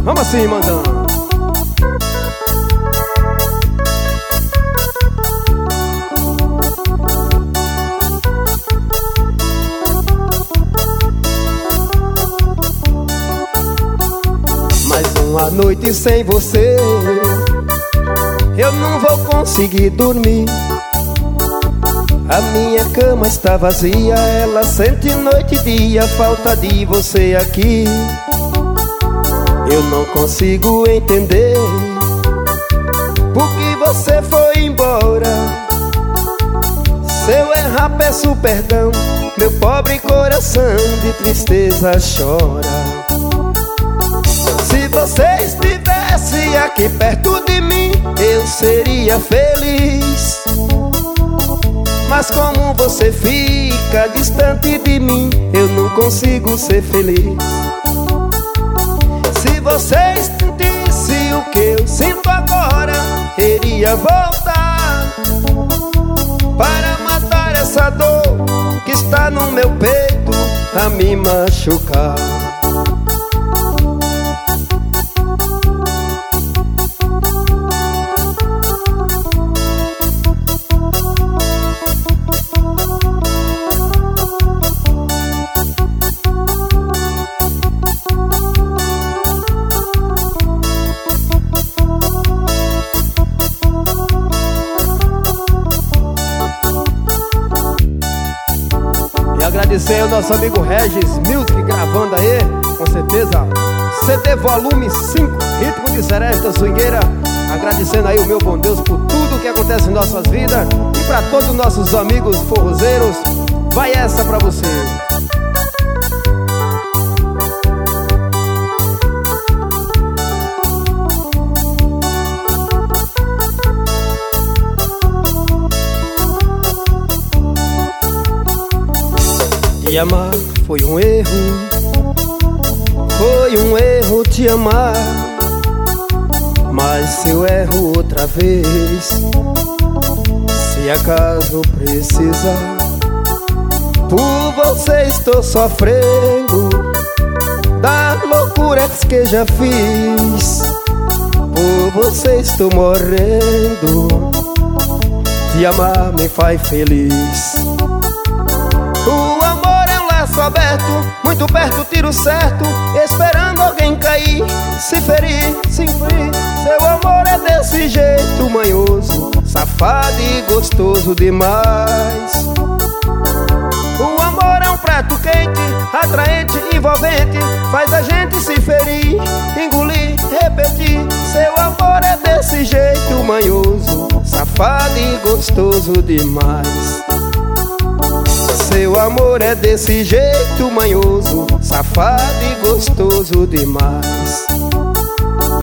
Vamos assim, mandando. Mais uma noite sem você, eu não vou conseguir dormir. A minha cama está vazia, ela sente noite e dia a falta de você aqui. Eu não consigo entender por que você foi embora. Se eu errar peço perdão, meu pobre coração de tristeza chora. Se você estivesse aqui perto de mim, eu seria feliz. Mas como você fica distante de mim, eu não consigo ser feliz. Se você sentisse o que eu sinto agora, iria voltar para matar essa dor que está no meu peito a me machucar. Agradecer ao nosso amigo Regis Music gravando aí, com certeza, CD volume 5, Ritmo de Seresta Swingueira. Agradecendo aí o meu bom Deus por tudo que acontece em nossas vidas. E pra todos os nossos amigos forrozeiros, vai essa pra você. Te amar foi um erro, foi um erro te amar. Mas se eu erro outra vez, se acaso precisar, por você estou sofrendo das loucuras que já fiz. Por você estou morrendo, te amar me faz feliz. O amor é um laço aberto, muito perto, tiro certo, esperando alguém cair, se ferir, se ferir. Seu amor é desse jeito manhoso, safado e gostoso demais. O amor é um prato quente, atraente, envolvente, faz a gente se ferir, engolir, repetir. Seu amor é desse jeito manhoso, safado e gostoso demais. Seu amor é desse jeito manhoso, safado e gostoso demais.